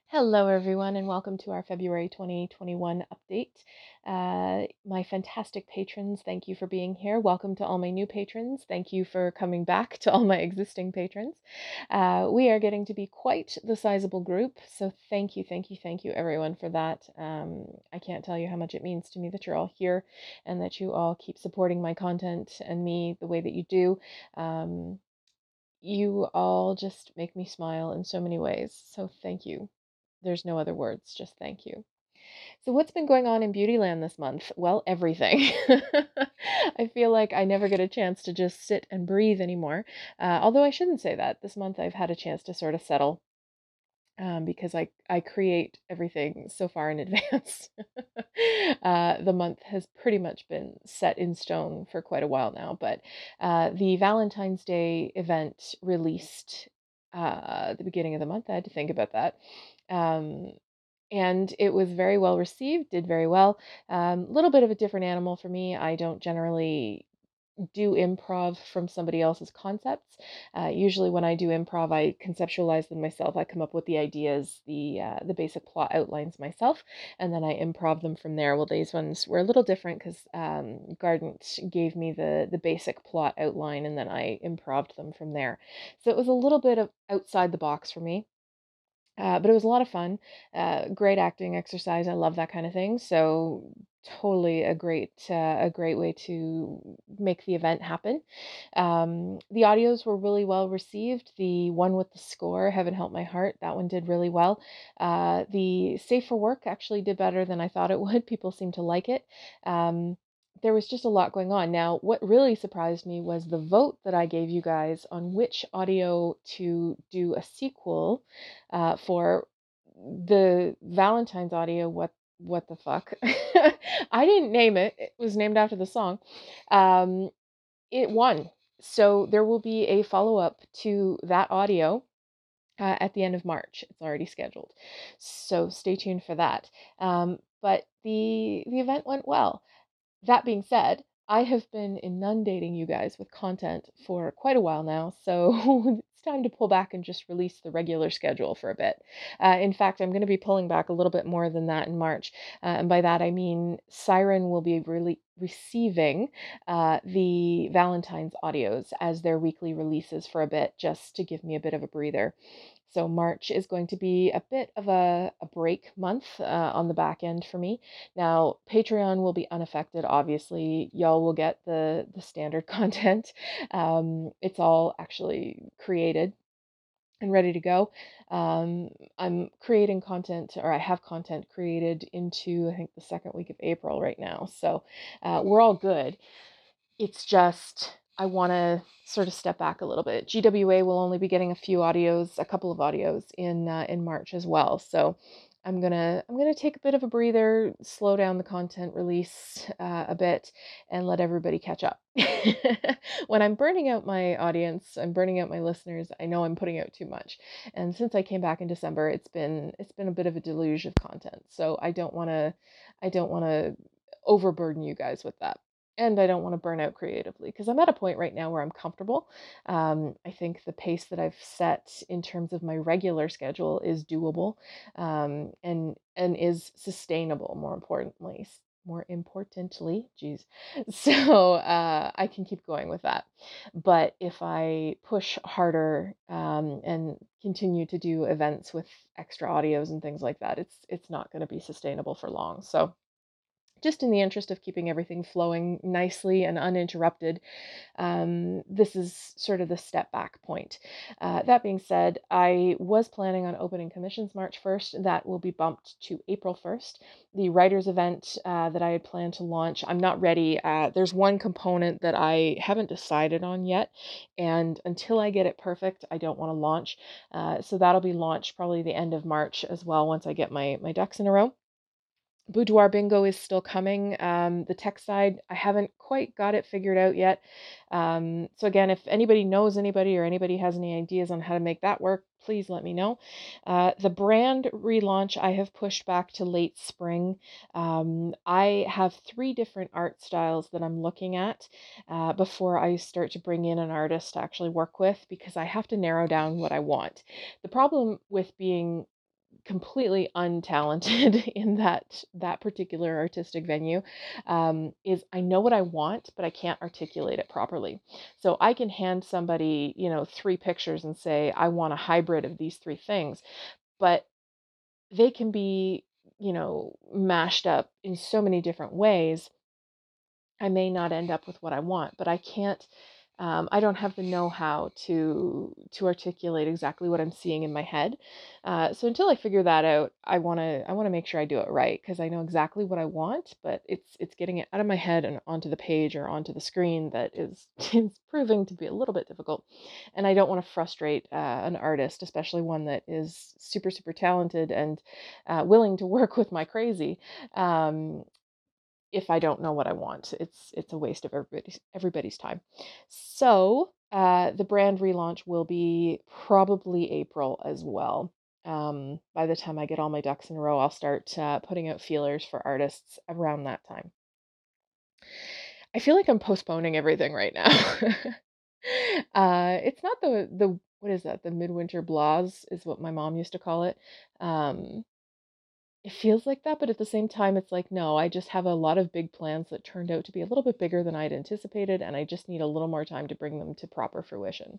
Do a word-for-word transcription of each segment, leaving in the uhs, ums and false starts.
Hello, everyone, and welcome to our February twenty twenty-one update. Uh, my fantastic patrons, thank you for being here. Welcome to all my new patrons. Thank you for coming back to all my existing patrons. Uh, we are getting to be quite the sizable group, so thank you, thank you, thank you, everyone, for that. Um, I can't tell you how much it means to me that you're all here and that you all keep supporting my content and me the way that you do. Um, you all just make me smile in so many ways, so thank you. There's no other words, just thank you. So, what's been going on in Beautyland this month? Well, everything. I feel like I never get a chance to just sit and breathe anymore. Uh, although I shouldn't say that. This month I've had a chance to sort of settle um, because I, I create everything so far in advance. uh, the month has pretty much been set in stone for quite a while now. But uh, the Valentine's Day event released uh, at the beginning of the month. I had to think about that. Um, and it was very well received, did very well. A um, little bit of a different animal for me. I don't generally do improv from somebody else's concepts. Uh, usually, when I do improv, I conceptualize them myself. I come up with the ideas, the uh, the basic plot outlines myself, and then I improv them from there. Well, these ones were a little different because um, Gardent gave me the the basic plot outline, and then I improved them from there. So it was a little bit of outside the box for me. Uh, but it was a lot of fun. Uh, great acting exercise. I love that kind of thing. So totally a great uh, a great way to make the event happen. Um, the audios were really well received. The one with the score, Heaven Help My Heart, that one did really well. Uh, the Safe for Work actually did better than I thought it would. People seem to like it. Um, there was just a lot going on. Now, what really surprised me was the vote that I gave you guys on which audio to do a sequel uh, for the Valentine's audio. What what the fuck? I didn't name it. It was named after the song. Um, it won. So there will be a follow up to that audio uh, at the end of March. It's already scheduled. So stay tuned for that. Um, but the the event went well. That being said, I have been inundating you guys with content for quite a while now, so it's time to pull back and just release the regular schedule for a bit. Uh, in fact, I'm going to be pulling back a little bit more than that in March. Uh, and by that, I mean Siren will be really receiving uh, the Valentine's audios as their weekly releases for a bit, just to give me a bit of a breather. So March is going to be a bit of a, a break month uh, on the back end for me. Now, Patreon will be unaffected, obviously. Y'all will get the, the standard content. Um, it's all actually created and ready to go. Um, I'm creating content, or I have content created into, I think, the second week of April right now. So uh, we're all good. It's just I want to sort of step back a little bit. G W A will only be getting a few audios, a couple of audios in uh, in March as well. So I'm gonna I'm gonna take a bit of a breather, slow down the content release uh, a bit, and let everybody catch up. When I'm burning out my audience, I'm burning out my listeners. I know I'm putting out too much, and since I came back in December, it's been it's been a bit of a deluge of content. So I don't want to I don't want to overburden you guys with that. And I don't want to burn out creatively because I'm at a point right now where I'm comfortable. Um, I think the pace that I've set in terms of my regular schedule is doable, um, and and is sustainable. More importantly, more importantly, geez, so uh, I can keep going with that. But if I push harder um, and continue to do events with extra audios and things like that, it's it's not going to be sustainable for long. So just in the interest of keeping everything flowing nicely and uninterrupted, um, this is sort of the step back point. Uh, that being said, I was planning on opening commissions March first. That will be bumped to April first. The writers event uh, that I had planned to launch, I'm not ready. Uh, there's one component that I haven't decided on yet, and until I get it perfect, I don't want to launch. Uh, so that'll be launched probably the end of March as well once I get my, my ducks in a row. Boudoir Bingo is still coming. Um, the tech side, I haven't quite got it figured out yet. Um, so again, if anybody knows anybody or anybody has any ideas on how to make that work, please let me know. Uh, the brand relaunch, I have pushed back to late spring. Um, I have three different art styles that I'm looking at uh, before I start to bring in an artist to actually work with because I have to narrow down what I want. The problem with being completely untalented in that that particular artistic venue, um, is I know what I want, but I can't articulate it properly. So I can hand somebody, you know, three pictures and say, I want a hybrid of these three things, but they can be, you know, mashed up in so many different ways. I may not end up with what I want, but I can't, um, I don't have the know-how to to articulate exactly what I'm seeing in my head. Uh, so until I figure that out, I want to I want to make sure I do it right because I know exactly what I want, but it's it's getting it out of my head and onto the page or onto the screen that is is proving to be a little bit difficult. And I don't want to frustrate uh, an artist, especially one that is super super talented and uh, willing to work with my crazy. Um, if I don't know what I want. It's it's a waste of everybody's everybody's time. So uh, the brand relaunch will be probably April as well. Um, by the time I get all my ducks in a row, I'll start uh, putting out feelers for artists around that time. I feel like I'm postponing everything right now. uh, it's not the the what is that? The midwinter blahs is what my mom used to call it. Um, It feels like that, but at the same time, it's like, no, I just have a lot of big plans that turned out to be a little bit bigger than I'd anticipated, and I just need a little more time to bring them to proper fruition.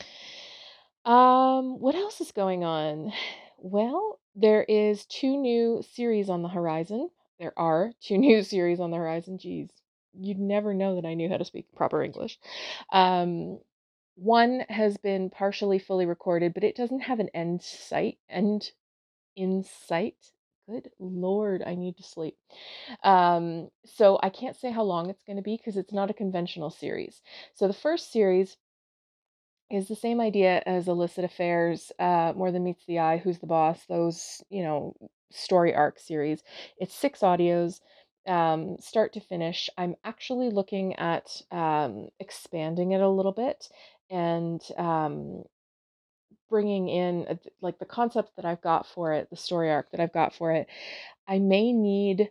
Um, what else is going on? Well, there is two new series on the horizon. There are two new series on the horizon. Geez, you'd never know that I knew how to speak proper English. Um, one has been partially fully recorded, but it doesn't have an end site, end in sight. Good Lord, I need to sleep. Um, so I can't say how long it's going to be because it's not a conventional series. So the first series is the same idea as Illicit Affairs, uh, More Than Meets the Eye, Who's the Boss, those, you know, story arc series. It's six audios, um, start to finish. I'm actually looking at um, expanding it a little bit and um, bringing in uh, like the concept that I've got for it, the story arc that I've got for it. I may need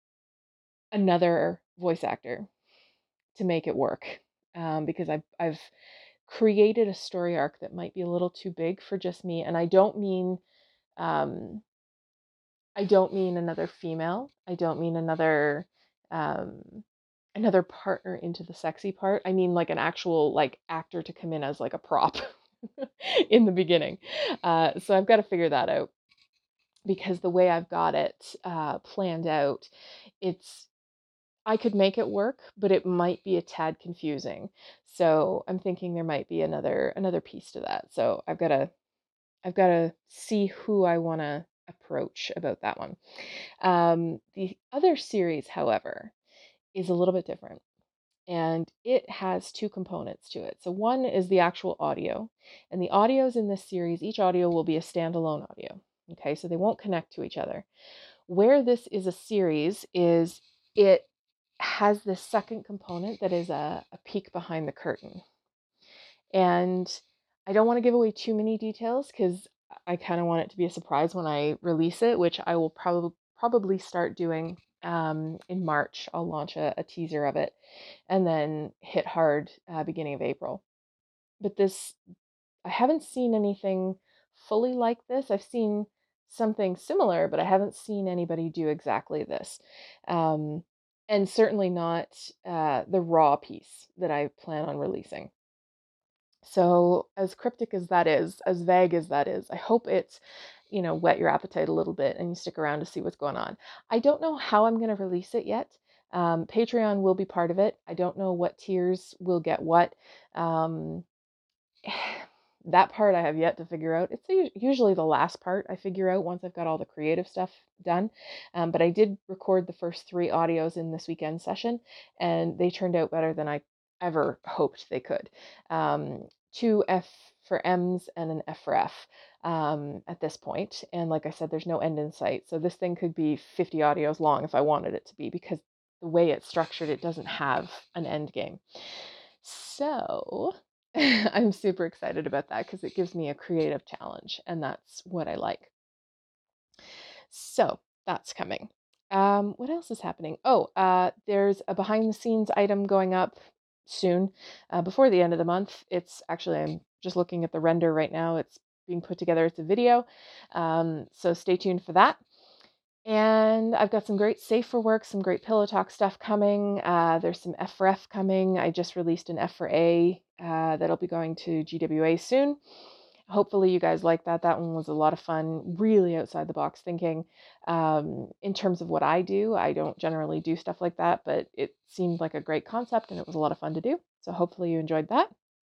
another voice actor to make it work, um, because I've I've created a story arc that might be a little too big for just me, and I don't mean um, I don't mean another female. I don't mean another um, another partner into the sexy part. I mean like an actual like actor to come in as like a prop in the beginning. Uh, so I've got to figure that out because the way I've got it uh, planned out, it's I could make it work, but it might be a tad confusing. So I'm thinking there might be another another piece to that. So I've got to I've got to see who I want to approach about that one. Um, the other series, however, is a little bit different. And it has two components to it. So one is the actual audio, and the audios in this series, each audio will be a standalone audio. Okay, so they won't connect to each other. Where this is a series is it has this second component that is a, a peek behind the curtain. And I don't want to give away too many details because I kind of want it to be a surprise when I release it, which I will probably probably start doing um, in March. I'll launch a, a teaser of it and then hit hard uh, beginning of April. But this, I haven't seen anything fully like this. I've seen something similar, but I haven't seen anybody do exactly this. Um, and certainly not uh, the raw piece that I plan on releasing. So, as cryptic as that is, as vague as that is, I hope it's, you know, whet your appetite a little bit and you stick around to see what's going on. I don't know how I'm going to release it yet. Um, Patreon will be part of it. I don't know what tiers will get what. Um, that part I have yet to figure out. It's usually the last part I figure out once I've got all the creative stuff done. Um, but I did record the first three audios in this weekend session, and they turned out better than I ever hoped they could. Um, two F for M's and an F for F um, at this point. And like I said, there's no end in sight. So this thing could be fifty audios long if I wanted it to be, because the way it's structured, it doesn't have an end game. So I'm super excited about that because it gives me a creative challenge, and that's what I like. So that's coming. Um, what else is happening? Oh, uh, there's a behind the scenes item going up soon, uh, before the end of the month. It's actually, I'm just looking at the render right now. It's being put together as a video. Um, so stay tuned for that. And I've got some great Safe for Work, some great Pillow Talk stuff coming. Uh, there's some F for F coming. I just released an F for A uh, that'll be going to G W A soon. Hopefully you guys like that. That one was a lot of fun, really outside the box thinking. Um, in terms of what I do, I don't generally do stuff like that, but it seemed like a great concept and it was a lot of fun to do. So hopefully you enjoyed that.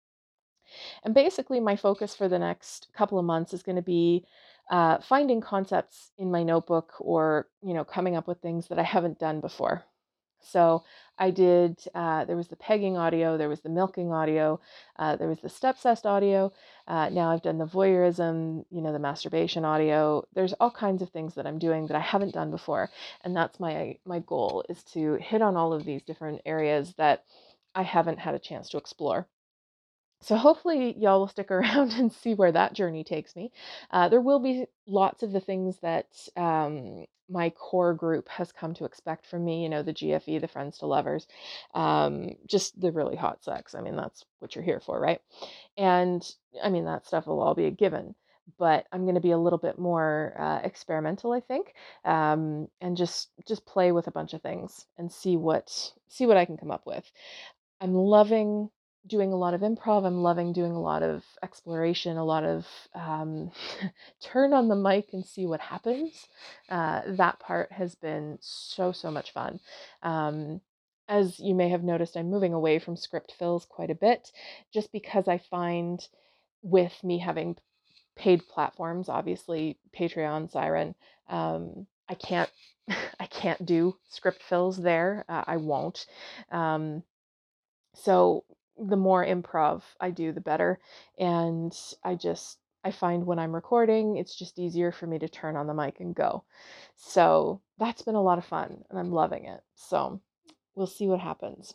And basically my focus for the next couple of months is going to be uh, finding concepts in my notebook, or, you know, coming up with things that I haven't done before. So I did, uh, there was the pegging audio, there was the milking audio, uh, there was the step-cest audio. Uh, now I've done the voyeurism, you know, the masturbation audio. There's all kinds of things that I'm doing that I haven't done before. And that's my, my goal, is to hit on all of these different areas that I haven't had a chance to explore. So hopefully y'all will stick around and see where that journey takes me. Uh, there will be lots of the things that um, my core group has come to expect from me, you know, the G F E, the Friends to Lovers, um, just the really hot sex. I mean, that's what you're here for, right? And I mean, that stuff will all be a given, but I'm going to be a little bit more uh, experimental, I think, um, and just just play with a bunch of things and see what see what I can come up with. I'm loving doing a lot of improv. I'm loving doing a lot of exploration, a lot of um, turn on the mic and see what happens. Uh, that part has been so, so much fun. Um, as you may have noticed, I'm moving away from script fills quite a bit, just because I find with me having paid platforms, obviously Patreon, Siren, um, I can't, I can't do script fills there. Uh, I won't. Um, so the more improv I do, the better. And I just, I find when I'm recording, it's just easier for me to turn on the mic and go. So that's been a lot of fun and I'm loving it. So we'll see what happens.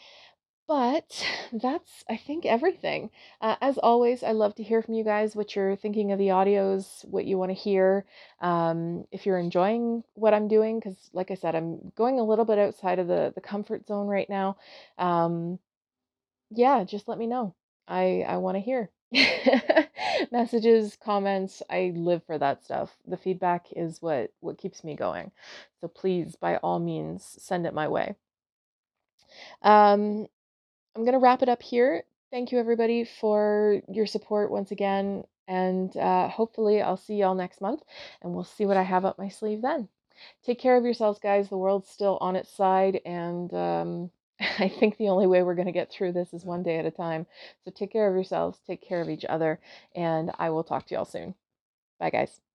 But that's, I think, everything. Uh, as always, I love to hear from you guys, what you're thinking of the audios, what you want to hear, um, if you're enjoying what I'm doing, because like I said, I'm going a little bit outside of the, the comfort zone right now. Um, yeah, just let me know. I I want to hear. Messages, comments, I live for that stuff. The feedback is what what keeps me going. So please, by all means, send it my way. Um, I'm gonna wrap it up here. Thank you everybody for your support once again, and uh, hopefully I'll see y'all next month, and we'll see what I have up my sleeve then. Take care of yourselves, guys. The world's still on its side, and um, I think the only way we're going to get through this is one day at a time. So take care of yourselves, take care of each other, and I will talk to y'all soon. Bye, guys.